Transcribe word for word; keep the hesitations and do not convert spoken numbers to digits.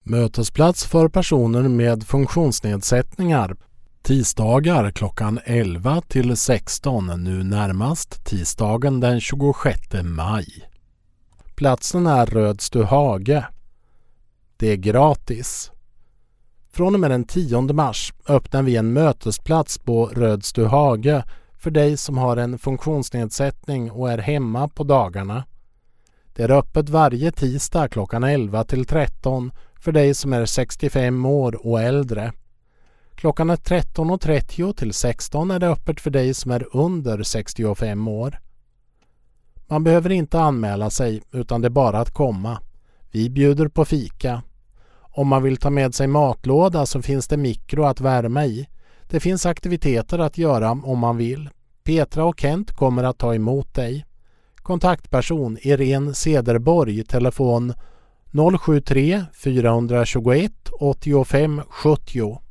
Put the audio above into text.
Mötesplats för personer med funktionsnedsättningar. Tisdagar klockan elva till sexton, nu närmast tisdagen den tjugosjätte maj. Platsen är Rödstuhage. Det är gratis. Från och med den tionde mars öppnar vi en mötesplats på Rödstuhage för dig som har en funktionsnedsättning och är hemma på dagarna. Det är öppet varje tisdag klockan elva till tretton för dig som är sextiofem år och äldre. Klockan är tretton och trettio till sexton är det öppet för dig som är under sextiofem år. Man behöver inte anmäla sig utan det är bara att komma. Vi bjuder på fika. Om man vill ta med sig matlåda så finns det mikro att värma i. Det finns aktiviteter att göra om man vill. Petra och Kent kommer att ta emot dig. Kontaktperson Irene Cederborg, telefon noll sju tre fyra två ett åtta fem sjuttio.